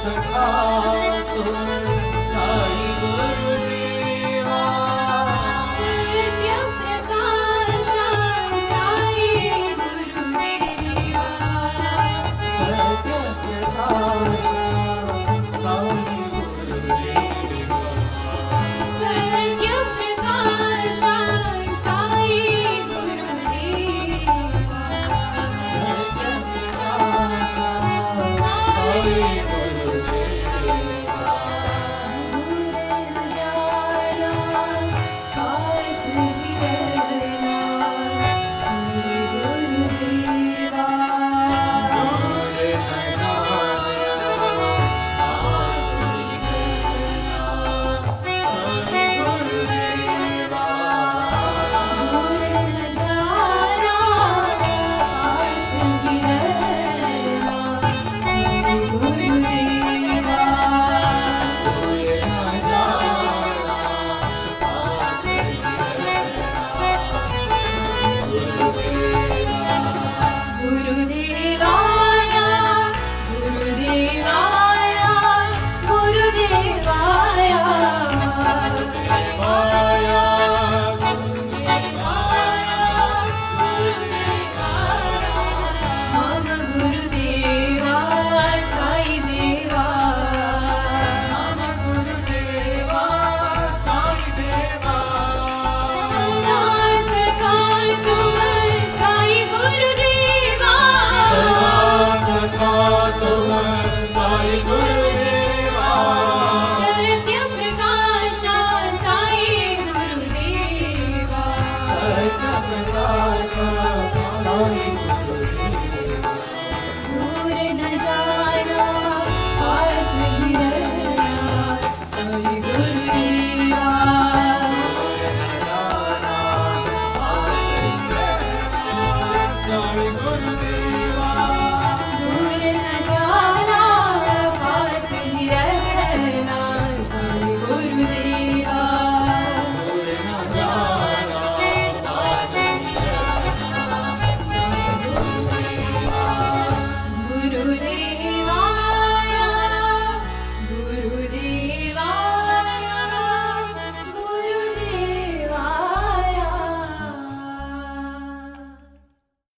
सखा तुम साई गुरुदेवा सत्य प्रकाश साई गुरुदेवा सत्य प्रकाश साई गुरुदेवा सत्य प्रकाश साई गुरुदेवा सत्य प्रकाश साई गुरुदेवा गुरुदेवाय गुरुदेवाय गुरुदेवाय मम गुरुदेवा साई देवा मम गुरुदेवा साई देवा सदा सकाल तुम साई गुरुदेवा सदा तुम साई गुरुदेवा सत्य प्रकाश साई गुरुदेवा सत्य प्रकाश साई गुरुदेवा दूर न जाना पास ही रहना साई गुरुदेवा साई गुरुदेवा